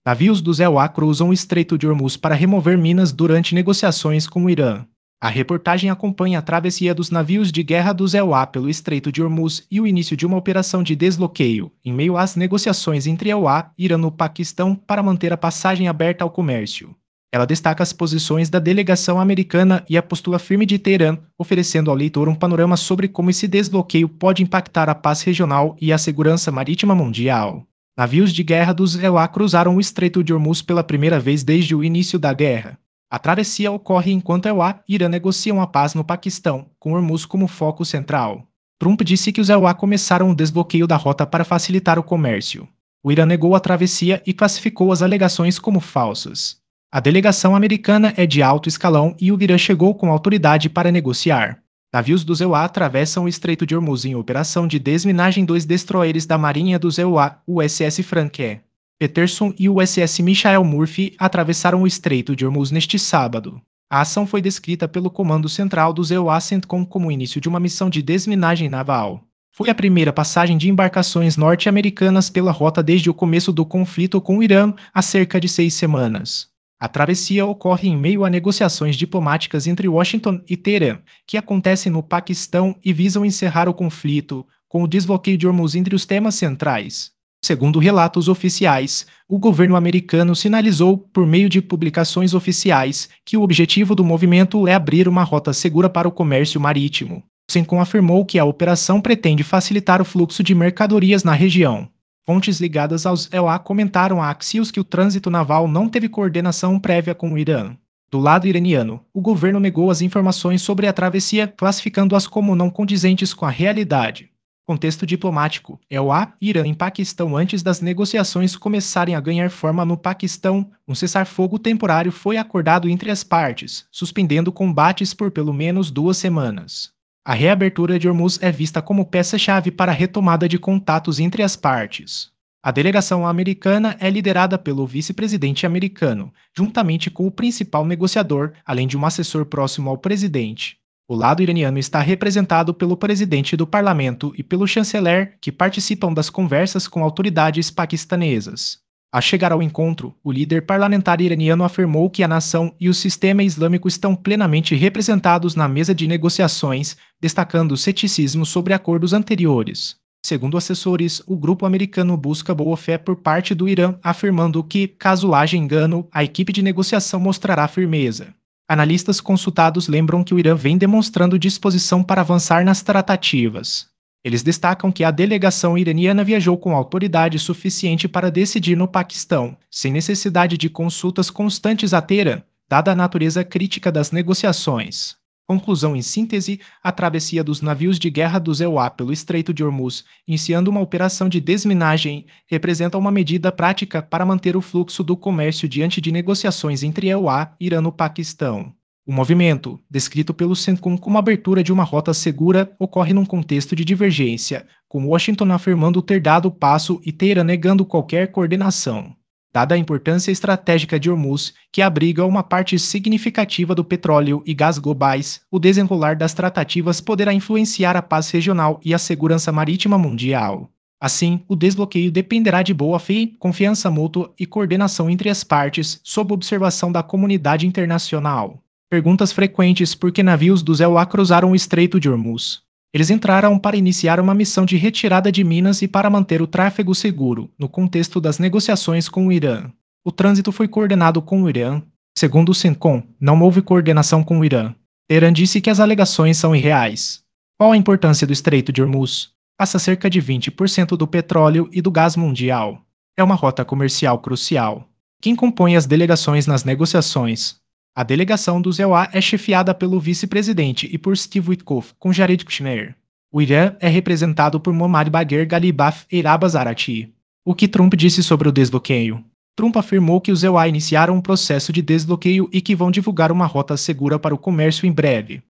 Navios do EUA cruzam o Estreito de Hormuz para remover minas durante negociações com o Irã. A reportagem acompanha a travessia dos navios de guerra do EUA pelo Estreito de Hormuz e o início de uma operação de desbloqueio, em meio às negociações entre EUA e Irã no Paquistão para manter a passagem aberta ao comércio. Ela destaca as posições da delegação americana e a postura firme de Teherã, oferecendo ao leitor um panorama sobre como esse desbloqueio pode impactar a paz regional e a segurança marítima mundial. Navios de guerra dos EUA cruzaram o Estreito de Hormuz pela primeira vez desde o início da guerra. A travessia ocorre enquanto EUA e Irã negociam a paz no Paquistão, com Hormuz como foco central. Trump disse que os EUA começaram o desbloqueio da rota para facilitar o comércio. O Irã negou a travessia e classificou as alegações como falsas. A delegação americana é de alto escalão e o Irã chegou com autoridade para negociar. Navios do EUA atravessam o Estreito de Hormuz em operação de desminagem. Dois destroyers da Marinha do EUA, o USS Frank Peterson e o USS Michael Murphy, atravessaram o Estreito de Hormuz neste sábado. A ação foi descrita pelo Comando Central do EUA CENTCOM como o início de uma missão de desminagem naval. Foi a primeira passagem de embarcações norte-americanas pela rota desde o começo do conflito com o Irã, há cerca de 6 semanas. A travessia ocorre em meio a negociações diplomáticas entre Washington e Teherã, que acontecem no Paquistão e visam encerrar o conflito, com o desbloqueio de Hormuz entre os temas centrais. Segundo relatos oficiais, o governo americano sinalizou, por meio de publicações oficiais, que o objetivo do movimento é abrir uma rota segura para o comércio marítimo. CENTCOM afirmou que a operação pretende facilitar o fluxo de mercadorias na região. Fontes ligadas aos EUA comentaram a Axios que o trânsito naval não teve coordenação prévia com o Irã. Do lado iraniano, o governo negou as informações sobre a travessia, classificando-as como não condizentes com a realidade. Contexto diplomático: EUA e Irã em Paquistão. Antes das negociações começarem a ganhar forma no Paquistão, um cessar-fogo temporário foi acordado entre as partes, suspendendo combates por pelo menos 2 semanas. A reabertura de Hormuz é vista como peça-chave para a retomada de contatos entre as partes. A delegação americana é liderada pelo vice-presidente americano, juntamente com o principal negociador, além de um assessor próximo ao presidente. O lado iraniano está representado pelo presidente do parlamento e pelo chanceler, que participam das conversas com autoridades paquistanesas. Ao chegar ao encontro, o líder parlamentar iraniano afirmou que a nação e o sistema islâmico estão plenamente representados na mesa de negociações, destacando o ceticismo sobre acordos anteriores. Segundo assessores, o grupo americano busca boa-fé por parte do Irã, afirmando que, caso haja engano, a equipe de negociação mostrará firmeza. Analistas consultados lembram que o Irã vem demonstrando disposição para avançar nas tratativas. Eles destacam que a delegação iraniana viajou com autoridade suficiente para decidir no Paquistão, sem necessidade de consultas constantes a Teherã, dada a natureza crítica das negociações. Conclusão: em síntese, a travessia dos navios de guerra do EUA pelo Estreito de Hormuz, iniciando uma operação de desminagem, representa uma medida prática para manter o fluxo do comércio diante de negociações entre EUA e Irã no Paquistão. O movimento, descrito pelo CENTCOM como a abertura de uma rota segura, ocorre num contexto de divergência, com Washington afirmando ter dado o passo e Teherã negando qualquer coordenação. Dada a importância estratégica de Hormuz, que abriga uma parte significativa do petróleo e gás globais, o desenrolar das tratativas poderá influenciar a paz regional e a segurança marítima mundial. Assim, o desbloqueio dependerá de boa-fé, confiança mútua e coordenação entre as partes, sob observação da comunidade internacional. Perguntas frequentes: por que navios do EUA cruzaram o Estreito de Hormuz? Eles entraram para iniciar uma missão de retirada de minas e para manter o tráfego seguro, no contexto das negociações com o Irã. O trânsito foi coordenado com o Irã. Segundo o CENTCOM, não houve coordenação com o Irã. Teherã disse que as alegações são irreais. Qual a importância do Estreito de Hormuz? Passa cerca de 20% do petróleo e do gás mundial. É uma rota comercial crucial. Quem compõe as delegações nas negociações? A delegação do EUA é chefiada pelo vice-presidente e por Steve Witkoff, com Jared Kushner. O Irã é representado por Mohammad Bagher Ghalibaf Eiraba Zarati. O que Trump disse sobre o desbloqueio? Trump afirmou que os EUA iniciaram um processo de desbloqueio e que vão divulgar uma rota segura para o comércio em breve.